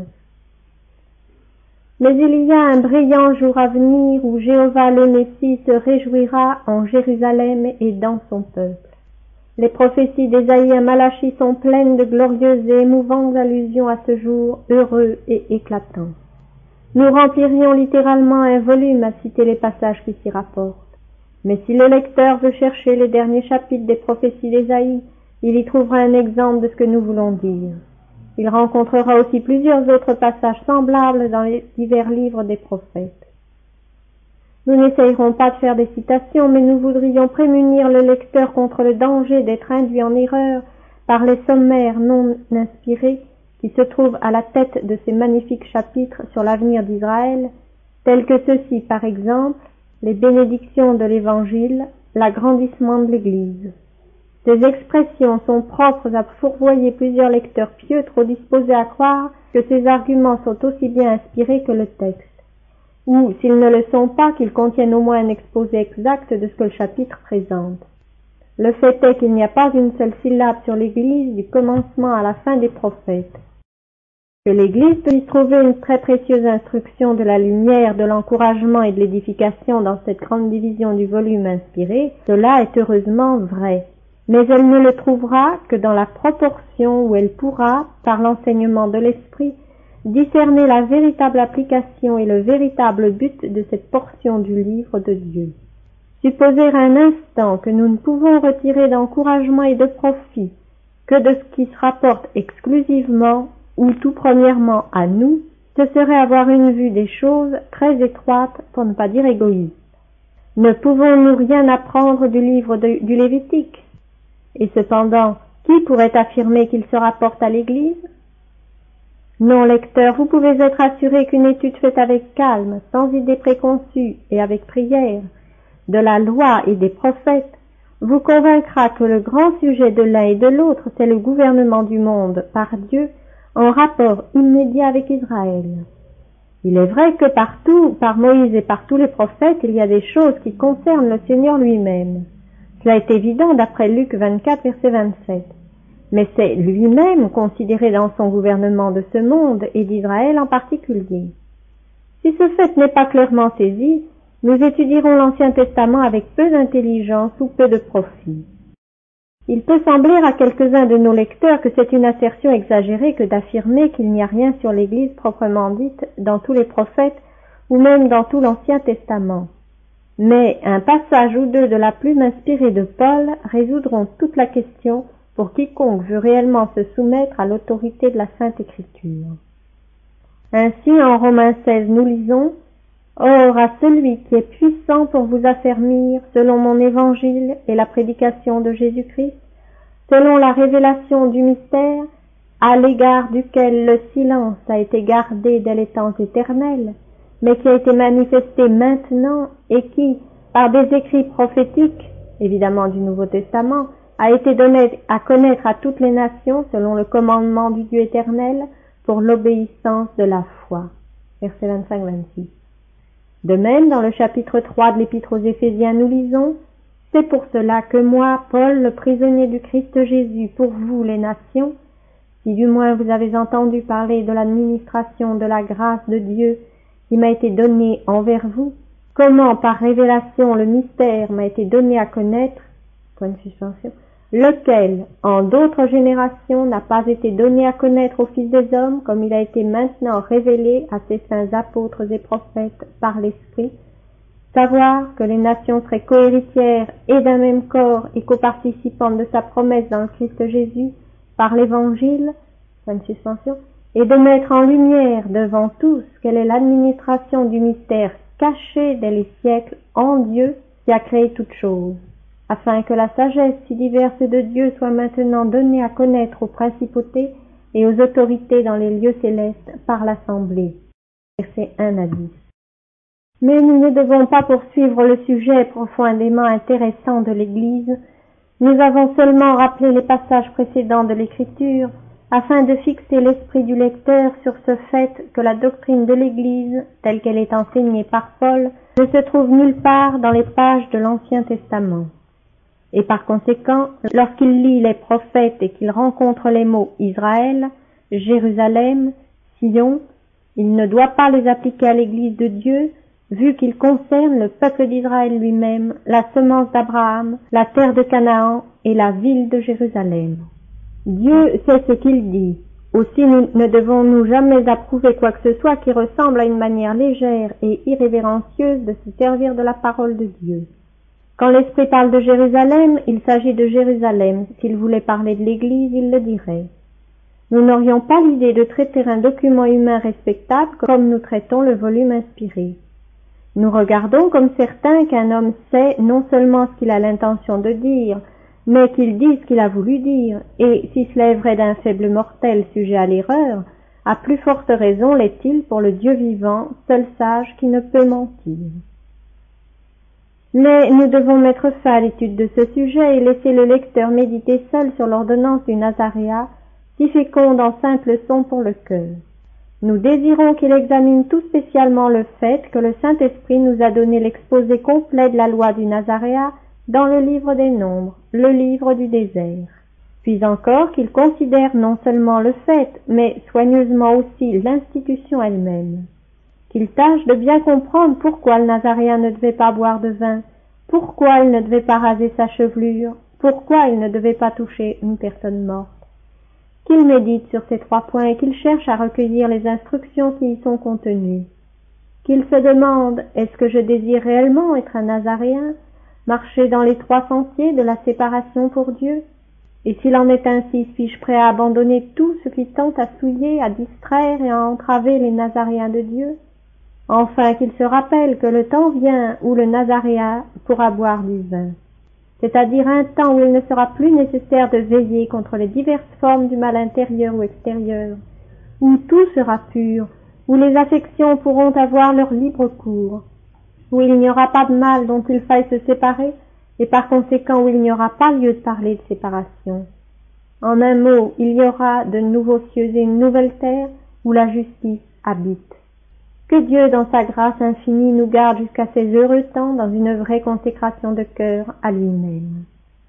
Mais il y a un brillant jour à venir où Jéhovah le Messie se réjouira en Jérusalem et dans son peuple. Les prophéties d'Ésaïe à Malachie sont pleines de glorieuses et émouvantes allusions à ce jour heureux et éclatant. Nous remplirions littéralement un volume à citer les passages qui s'y rapportent. Mais si le lecteur veut chercher les derniers chapitres des prophéties d'Ésaïe, il y trouvera un exemple de ce que nous voulons dire. Il rencontrera aussi plusieurs autres passages semblables dans les divers livres des prophètes. Nous n'essayerons pas de faire des citations, mais nous voudrions prémunir le lecteur contre le danger d'être induit en erreur par les sommaires non inspirés qui se trouvent à la tête de ces magnifiques chapitres sur l'avenir d'Israël, tels que ceux-ci par exemple, les bénédictions de l'Évangile, l'agrandissement de l'Église. Ces expressions sont propres à fourvoyer plusieurs lecteurs pieux trop disposés à croire que ces arguments sont aussi bien inspirés que le texte, ou, s'ils ne le sont pas, qu'ils contiennent au moins un exposé exact de ce que le chapitre présente. Le fait est qu'il n'y a pas une seule syllabe sur l'Église du commencement à la fin des prophètes. Que l'Église peut y trouver une très précieuse instruction de la lumière, de l'encouragement et de l'édification dans cette grande division du volume inspiré, cela est heureusement vrai. Mais elle ne le trouvera que dans la proportion où elle pourra, par l'enseignement de l'Esprit, discerner la véritable application et le véritable but de cette portion du livre de Dieu. Supposer un instant que nous ne pouvons retirer d'encouragement et de profit que de ce qui se rapporte exclusivement ou tout premièrement à nous, ce serait avoir une vue des choses très étroite, pour ne pas dire égoïste. Ne pouvons-nous rien apprendre du livre du Lévitique? Et cependant, qui pourrait affirmer qu'il se rapporte à l'Église? Non, lecteur, vous pouvez être assuré qu'une étude faite avec calme, sans idées préconçues et avec prière, de la loi et des prophètes, vous convaincra que le grand sujet de l'un et de l'autre, c'est le gouvernement du monde par Dieu, en rapport immédiat avec Israël. Il est vrai que partout, par Moïse et par tous les prophètes, il y a des choses qui concernent le Seigneur lui-même. Cela est évident d'après Luc 24, verset 27. Mais c'est lui-même considéré dans son gouvernement de ce monde et d'Israël en particulier. Si ce fait n'est pas clairement saisi, nous étudierons l'Ancien Testament avec peu d'intelligence ou peu de profit. Il peut sembler à quelques-uns de nos lecteurs que c'est une assertion exagérée que d'affirmer qu'il n'y a rien sur l'Église proprement dite dans tous les prophètes ou même dans tout l'Ancien Testament. Mais un passage ou deux de la plume inspirée de Paul résoudront toute la question pour quiconque veut réellement se soumettre à l'autorité de la Sainte Écriture. Ainsi, en Romains 16, nous lisons « Or, à celui qui est puissant pour vous affermir, selon mon évangile et la prédication de Jésus-Christ, selon la révélation du mystère, à l'égard duquel le silence a été gardé dès les temps éternels, mais qui a été manifesté maintenant et qui, par des écrits prophétiques, évidemment du Nouveau Testament, a été donné à connaître à toutes les nations selon le commandement du Dieu éternel pour l'obéissance de la foi. » Versets 25-26. De même, dans le chapitre 3 de l'Épître aux Éphésiens, nous lisons « C'est pour cela que moi, Paul, le prisonnier du Christ Jésus, pour vous, les nations, si du moins vous avez entendu parler de l'administration de la grâce de Dieu qui m'a été donnée envers vous, comment par révélation le mystère m'a été donné à connaître, lequel, en d'autres générations, n'a pas été donné à connaître aux fils des hommes, comme il a été maintenant révélé à ses saints apôtres et prophètes par l'Esprit, savoir que les nations seraient cohéritières et d'un même corps et coparticipantes de sa promesse dans le Christ Jésus par l'Évangile, et de mettre en lumière devant tous quelle est l'administration du mystère caché dès les siècles en Dieu qui a créé toutes choses, afin que la sagesse si diverse de Dieu soit maintenant donnée à connaître aux principautés et aux autorités dans les lieux célestes par l'Assemblée. Versets 1 à 10. Mais nous ne devons pas poursuivre le sujet profondément intéressant de l'Église. Nous avons seulement rappelé les passages précédents de l'Écriture afin de fixer l'esprit du lecteur sur ce fait que la doctrine de l'Église, telle qu'elle est enseignée par Paul, ne se trouve nulle part dans les pages de l'Ancien Testament. Et par conséquent, lorsqu'il lit les prophètes et qu'il rencontre les mots Israël, Jérusalem, Sion, il ne doit pas les appliquer à l'Église de Dieu, vu qu'ils concernent le peuple d'Israël lui-même, la semence d'Abraham, la terre de Canaan et la ville de Jérusalem. Dieu sait ce qu'il dit. Aussi ne devons-nous jamais approuver quoi que ce soit qui ressemble à une manière légère et irrévérencieuse de se servir de la parole de Dieu. Quand l'Esprit parle de Jérusalem, il s'agit de Jérusalem. S'il voulait parler de l'Église, il le dirait. Nous n'aurions pas l'idée de traiter un document humain respectable comme nous traitons le volume inspiré. Nous regardons comme certains qu'un homme sait non seulement ce qu'il a l'intention de dire, mais qu'il dit ce qu'il a voulu dire, et si cela est vrai d'un faible mortel sujet à l'erreur, à plus forte raison l'est-il pour le Dieu vivant, seul sage qui ne peut mentir. Mais nous devons mettre fin à l'étude de ce sujet et laisser le lecteur méditer seul sur l'ordonnance du Nazaréat, si féconde en simple leçon pour le cœur. Nous désirons qu'il examine tout spécialement le fait que le Saint-Esprit nous a donné l'exposé complet de la loi du Nazaréat dans le livre des Nombres, le livre du désert. Puis encore qu'il considère non seulement le fait, mais soigneusement aussi l'institution elle-même. Qu'il tâche de bien comprendre pourquoi le Nazaréen ne devait pas boire de vin, pourquoi il ne devait pas raser sa chevelure, pourquoi il ne devait pas toucher une personne morte. Qu'il médite sur ces 3 points et qu'il cherche à recueillir les instructions qui y sont contenues. Qu'il se demande, est-ce que je désire réellement être un Nazaréen, marcher dans les 3 sentiers de la séparation pour Dieu? Et s'il en est ainsi, suis-je prêt à abandonner tout ce qui tente à souiller, à distraire et à entraver les Nazaréens de Dieu? Enfin, qu'il se rappelle que le temps vient où le Nazaréen pourra boire du vin, c'est-à-dire un temps où il ne sera plus nécessaire de veiller contre les diverses formes du mal intérieur ou extérieur, où tout sera pur, où les affections pourront avoir leur libre cours, où il n'y aura pas de mal dont il faille se séparer, et par conséquent où il n'y aura pas lieu de parler de séparation. En un mot, il y aura de nouveaux cieux et une nouvelle terre où la justice habite. Que Dieu, dans sa grâce infinie, nous garde jusqu'à ces heureux temps dans une vraie consécration de cœur à lui-même.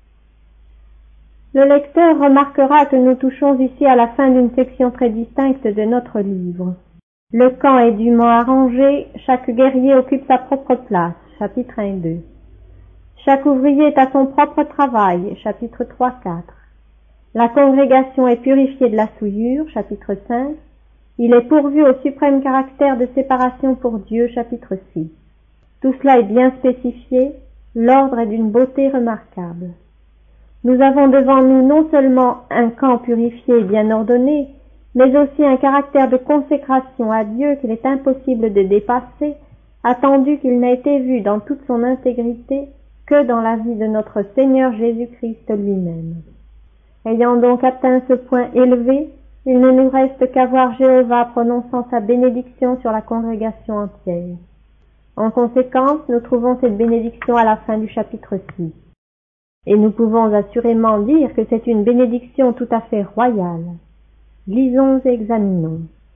Le lecteur remarquera que nous touchons ici à la fin d'une section très distincte de notre livre. Le camp est dûment arrangé, chaque guerrier occupe sa propre place, chapitre 1 et 2. Chaque ouvrier est à son propre travail, chapitre 3-4. La congrégation est purifiée de la souillure, chapitre 5. Il est pourvu au suprême caractère de séparation pour Dieu, chapitre 6. Tout cela est bien spécifié, l'ordre est d'une beauté remarquable. Nous avons devant nous non seulement un camp purifié et bien ordonné, mais aussi un caractère de consécration à Dieu qu'il est impossible de dépasser, attendu qu'il n'a été vu dans toute son intégrité que dans la vie de notre Seigneur Jésus-Christ lui-même. Ayant donc atteint ce point élevé, il ne nous reste qu'à voir Jéhovah prononçant sa bénédiction sur la congrégation entière. En conséquence, nous trouvons cette bénédiction à la fin du chapitre 6. Et nous pouvons assurément dire que c'est une bénédiction tout à fait royale. Lisons et examinons.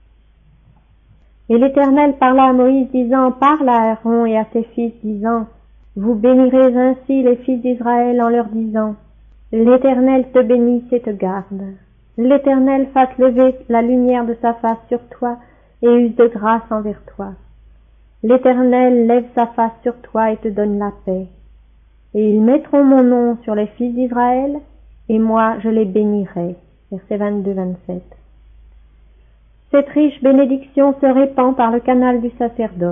Et l'Éternel parla à Moïse, disant, parle à Aaron et à ses fils, disant, vous bénirez ainsi les fils d'Israël en leur disant, l'Éternel te bénisse et te garde. L'Éternel fasse lever la lumière de sa face sur toi et use de grâce envers toi. L'Éternel lève sa face sur toi et te donne la paix. Et ils mettront mon nom sur les fils d'Israël, et moi je les bénirai. Versets 22-27. Cette riche bénédiction se répand par le canal du sacerdoce.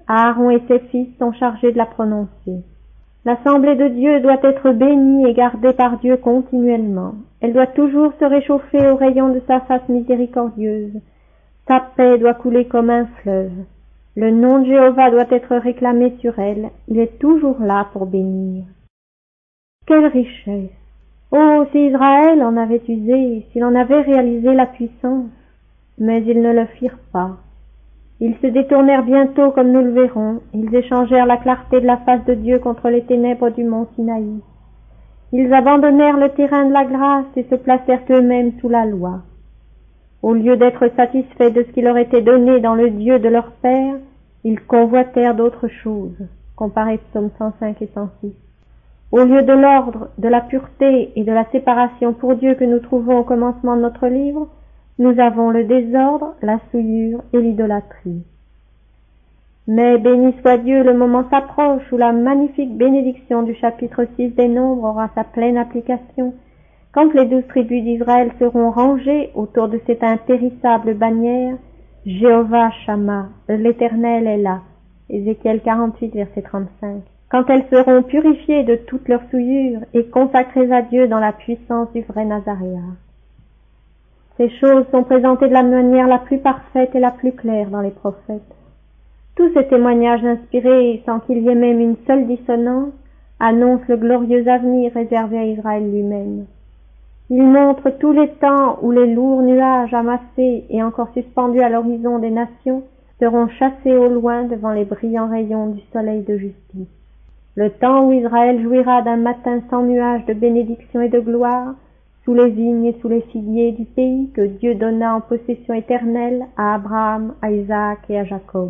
Aaron et ses fils sont chargés de la prononcer. L'assemblée de Dieu doit être bénie et gardée par Dieu continuellement. Elle doit toujours se réchauffer aux rayons de sa face miséricordieuse. Sa paix doit couler comme un fleuve. Le nom de Jéhovah doit être réclamé sur elle. Il est toujours là pour bénir. Quelle richesse! Oh, si Israël en avait usé, s'il en avait réalisé la puissance! Mais ils ne le firent pas. Ils se détournèrent bientôt comme nous le verrons, ils échangèrent la clarté de la face de Dieu contre les ténèbres du mont Sinaï. Ils abandonnèrent le terrain de la grâce et se placèrent eux-mêmes sous la loi. Au lieu d'être satisfaits de ce qui leur était donné dans le Dieu de leur père, ils convoitèrent d'autres choses. Comparez Psaume 105 et 106. Au lieu de l'ordre, de la pureté et de la séparation pour Dieu que nous trouvons au commencement de notre livre, nous avons le désordre, la souillure et l'idolâtrie. Mais béni soit Dieu, le moment s'approche où la magnifique bénédiction du chapitre 6 des Nombres aura sa pleine application, quand les 12 tribus d'Israël seront rangées autour de cette impérissable bannière, Jéhovah Shammah, l'Éternel est là, Ézéchiel 48, verset 35. Quand elles seront purifiées de toute leur souillure et consacrées à Dieu dans la puissance du vrai Nazaréen. Ces choses sont présentées de la manière la plus parfaite et la plus claire dans les prophètes. Tous ces témoignages inspirés, sans qu'il y ait même une seule dissonance, annoncent le glorieux avenir réservé à Israël lui-même. Ils montrent tous les temps où les lourds nuages amassés et encore suspendus à l'horizon des nations seront chassés au loin devant les brillants rayons du soleil de justice. Le temps où Israël jouira d'un matin sans nuages de bénédiction et de gloire, sous les vignes et sous les figuiers du pays que Dieu donna en possession éternelle à Abraham, à Isaac et à Jacob.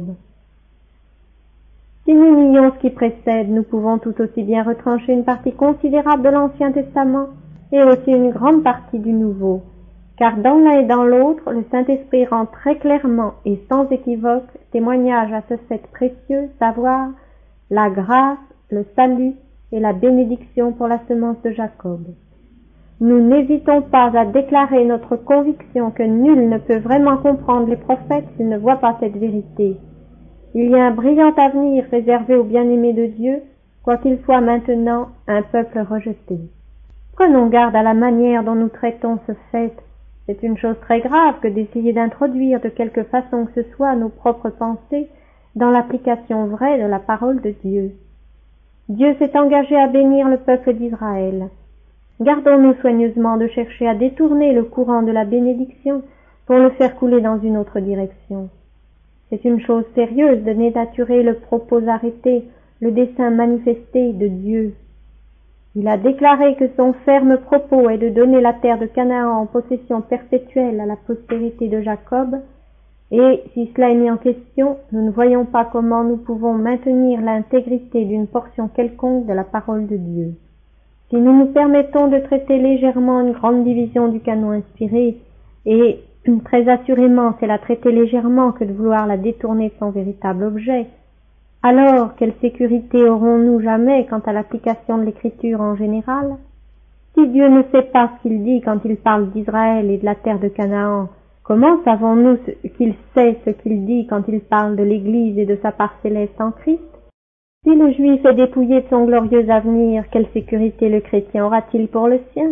Si nous nions ce qui précède, nous pouvons tout aussi bien retrancher une partie considérable de l'Ancien Testament et aussi une grande partie du Nouveau, car dans l'un et dans l'autre, le Saint-Esprit rend très clairement et sans équivoque témoignage à ce fait précieux, savoir la grâce, le salut et la bénédiction pour la semence de Jacob. Nous n'hésitons pas à déclarer notre conviction que nul ne peut vraiment comprendre les prophètes s'il ne voit pas cette vérité. Il y a un brillant avenir réservé aux bien-aimés de Dieu, quoiqu'il soit maintenant un peuple rejeté. Prenons garde à la manière dont nous traitons ce fait. C'est une chose très grave que d'essayer d'introduire de quelque façon que ce soit nos propres pensées dans l'application vraie de la parole de Dieu. Dieu s'est engagé à bénir le peuple d'Israël. Gardons-nous soigneusement de chercher à détourner le courant de la bénédiction pour le faire couler dans une autre direction. C'est une chose sérieuse de dénaturer le propos arrêté, le dessein manifesté de Dieu. Il a déclaré que son ferme propos est de donner la terre de Canaan en possession perpétuelle à la postérité de Jacob, et si cela est mis en question, nous ne voyons pas comment nous pouvons maintenir l'intégrité d'une portion quelconque de la parole de Dieu. Si nous nous permettons de traiter légèrement une grande division du canon inspiré, et très assurément c'est la traiter légèrement que de vouloir la détourner de son véritable objet, alors quelle sécurité aurons-nous jamais quant à l'application de l'Écriture en général? Si Dieu ne sait pas ce qu'il dit quand il parle d'Israël et de la terre de Canaan, comment savons-nous qu'il sait ce qu'il dit quand il parle de l'Église et de sa part céleste en Christ? Si le Juif est dépouillé de son glorieux avenir, quelle sécurité le chrétien aura-t-il pour le sien?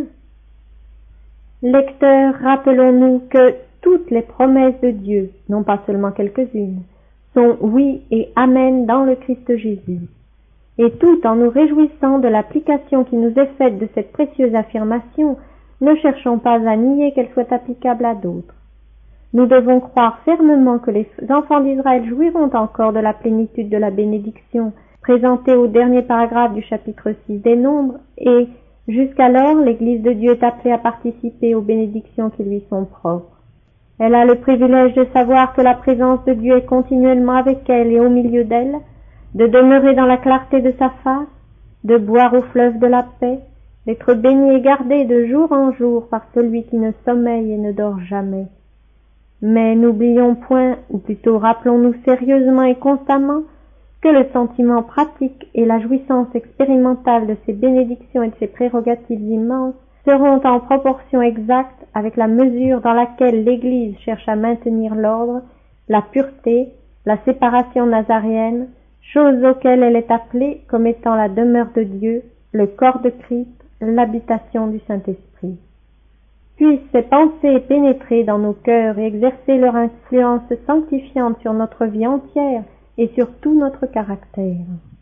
Lecteurs, rappelons-nous que toutes les promesses de Dieu, non pas seulement quelques-unes, sont oui et amen dans le Christ Jésus. Et tout en nous réjouissant de l'application qui nous est faite de cette précieuse affirmation, ne cherchons pas à nier qu'elle soit applicable à d'autres. Nous devons croire fermement que les enfants d'Israël jouiront encore de la plénitude de la bénédiction présentée au dernier paragraphe du chapitre 6 des Nombres, et jusqu'alors l'Église de Dieu est appelée à participer aux bénédictions qui lui sont propres. Elle a le privilège de savoir que la présence de Dieu est continuellement avec elle et au milieu d'elle, de demeurer dans la clarté de sa face, de boire au fleuve de la paix, d'être bénie et gardée de jour en jour par celui qui ne sommeille et ne dort jamais. Mais n'oublions point, ou plutôt rappelons-nous sérieusement et constamment, que le sentiment pratique et la jouissance expérimentale de ces bénédictions et de ces prérogatives immenses seront en proportion exacte avec la mesure dans laquelle l'Église cherche à maintenir l'ordre, la pureté la séparation nazaréenne, choses auxquelles elle est appelée comme étant la demeure de Dieu, le corps de Christ, l'habitation du Saint-Esprit. Puissent ces pensées pénétrer dans nos cœurs et exercer leur influence sanctifiante sur notre vie entière et sur tout notre caractère.